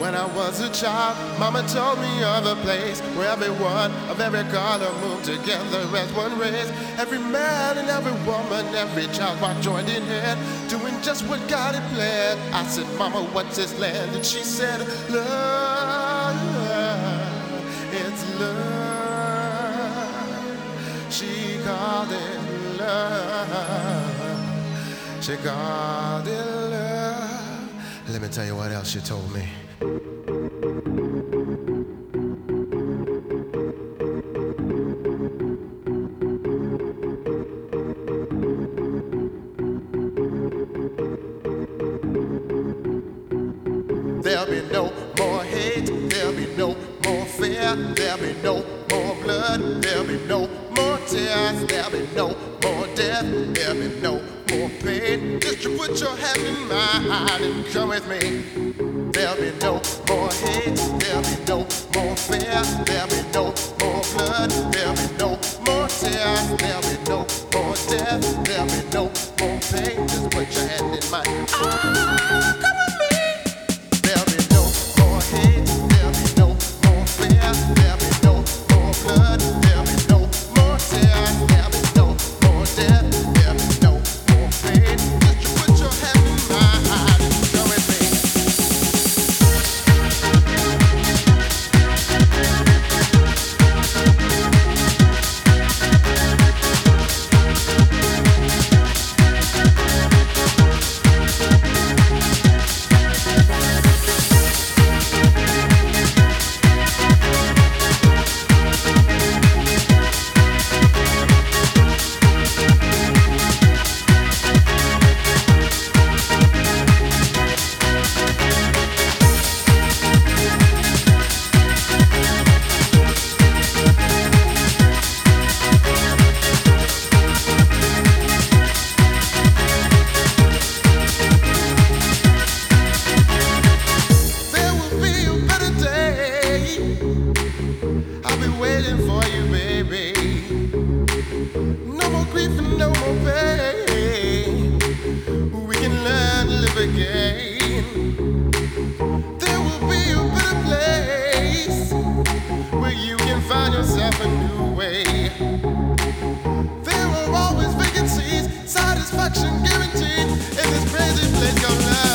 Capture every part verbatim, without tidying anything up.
When I was a child, Mama told me of a place where everyone of every color moved together as one race. Every man and every woman, every child walked joined in hand, doing just what God had planned. I said, Mama, what's this land? And she said, love, it's love. She called it love. She called it love. Let me tell you what else she told me. There'll be no more hate, there'll be no more fear, there'll be no more blood, there'll be no more tears, there'll be no more death, there'll be no more pain. Just you put your hand in mine and come with me. There'll be no more hate, there'll be no more fear, there'll be no more blood, there'll be no more tears, there'll be no more death, there'll be no more pain. Just put your hand in mine. Ah, come with me. There'll be no more hate, there'll be no more fear, there'll be no more blood, there'll be no more tears, there'll be no more death, there'll be no more pain. Just you put your hand in mine and come with me. For you, baby. No more grief and no more pain. We can learn to live again. There will be a better place where you can find yourself a new way. There are always vacancies, satisfaction guaranteed in this crazy place called love.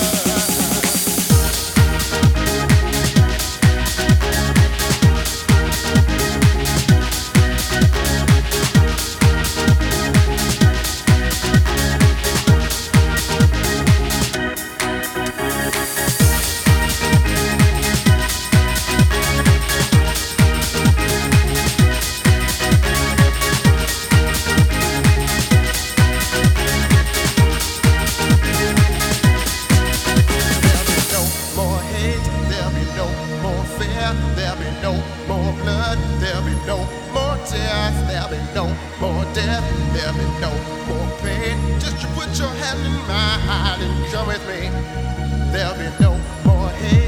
There'll be no more blood, there'll be no more tears, there'll be no more death, there'll be no more pain. Just you put your hand in mine and come with me. There'll be no more hate.